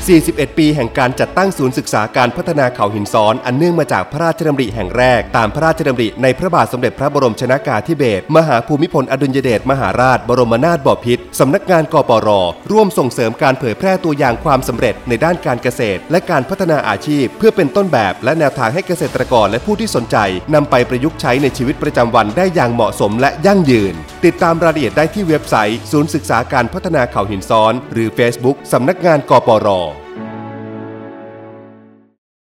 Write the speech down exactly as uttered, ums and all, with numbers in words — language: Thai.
สี่สิบเอ็ด ปีแห่งการจัดตั้งศูนย์ศึกษาการพัฒนาเขาหินซ้อนอันเนื่องมาจากพระราชดำริแห่งแรกตามพระราชดำริในพระบาทสมเด็จพระบรมชนกาธิเบศรมหาภูมิพลอดุลยเดชมหาราชบรมนาถบพิตรสำนักงานกปร.ร่วมส่งเสริมการเผยแพร่ตัวอย่างความสำเร็จในด้านการเกษตรและการพัฒนาอาชีพเพื่อเป็นต้นแบบและแนวทางให้เกษตรกรและผู้ที่สนใจนำไปประยุกต์ใช้ในชีวิตประจำวันได้อย่างเหมาะสมและยั่งยืนติดตามรายละเอียดได้ที่เว็บไซต์ศูนย์ศึกษาการพัฒนาเขาหินซ้อนหรือ Facebook สำนักงานกปร.